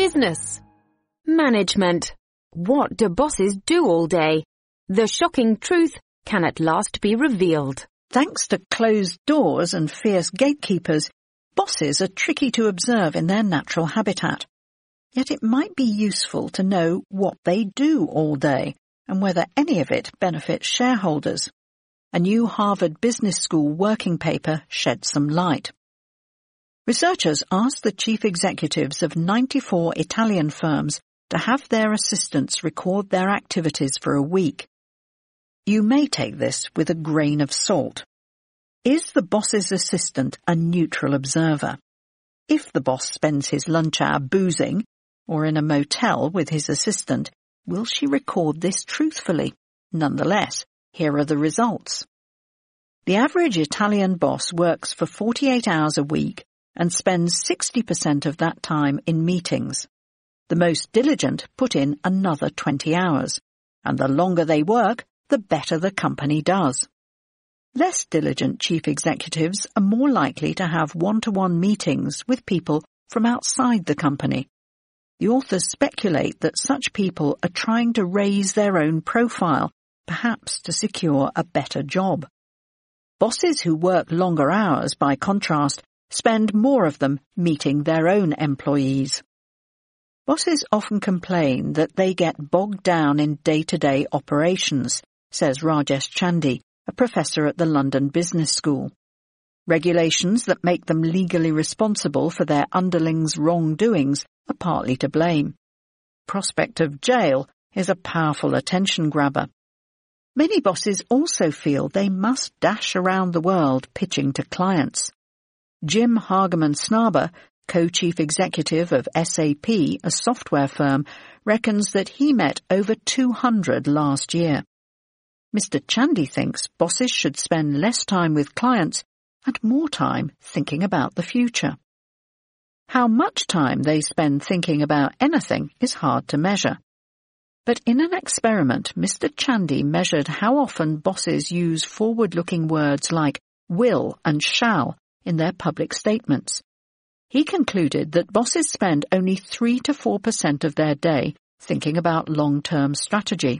business. Management. What do bosses do all day? The shocking truth can at last be revealed. Thanks to closed doors and fierce gatekeepers, bosses are tricky to observe in their natural habitat. Yet it might be useful to know what they do all day and whether any of it benefits shareholders. A new Harvard Business School working paper sheds some light. Researchers asked the chief executives of 94 Italian firms to have their assistants record their activities for a week. You may take this with a grain of salt. Is the boss's assistant a neutral observer? If the boss spends his lunch hour boozing or in a motel with his assistant, will she record this truthfully? Nonetheless, here are the results. The average Italian boss works for 48 hours a week and spends 60% of that time in meetings. The most diligent put in another 20 hours, and the longer they work, the better the company does. Less diligent chief executives are more likely to have one-to-one meetings with people from outside the company. The authors speculate that such people are trying to raise their own profile, perhaps to secure a better job. Bosses who work longer hours, by contrast, spend more of them meeting their own employees. Bosses often complain that they get bogged down in day-to-day operations, says Rajesh Chandy, a professor at the London Business School. Regulations that make them legally responsible for their underlings' wrongdoings are partly to blame. Prospect of jail is a powerful attention grabber. Many bosses also feel they must dash around the world pitching to clients. Jim Hagemann Snaber, co-chief executive of SAP, a software firm, reckons that he met over 200 last year. Mr. Chandy thinks bosses should spend less time with clients and more time thinking about the future. How much time they spend thinking about anything is hard to measure. But in an experiment, Mr. Chandy measured how often bosses use forward-looking words like will and shall in their public statements. He concluded that bosses spend only 3 to 4% of their day thinking about long-term strategy.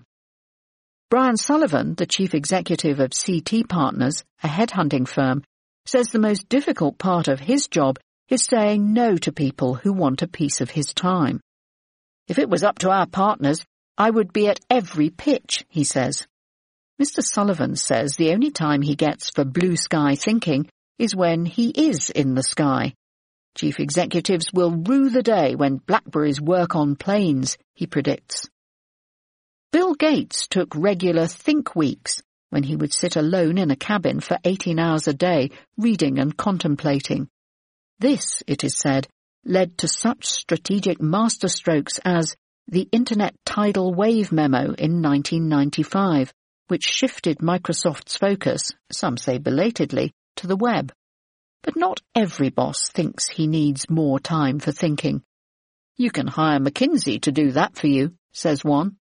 Brian Sullivan, the chief executive of CT Partners, a headhunting firm, says the most difficult part of his job is saying no to people who want a piece of his time. If it was up to our partners, I would be at every pitch, he says. Mr. Sullivan says the only time he gets for blue sky thinking is when he is in the sky. Chief executives will rue the day when Blackberries work on planes, he predicts. Bill Gates took regular think weeks when he would sit alone in a cabin for 18 hours a day, reading and contemplating. This, it is said, led to such strategic masterstrokes as the Internet Tidal Wave memo in 1995, which shifted Microsoft's focus, some say belatedly, to the web. But not every boss thinks he needs more time for thinking. You can hire McKinsey to do that for you, says one.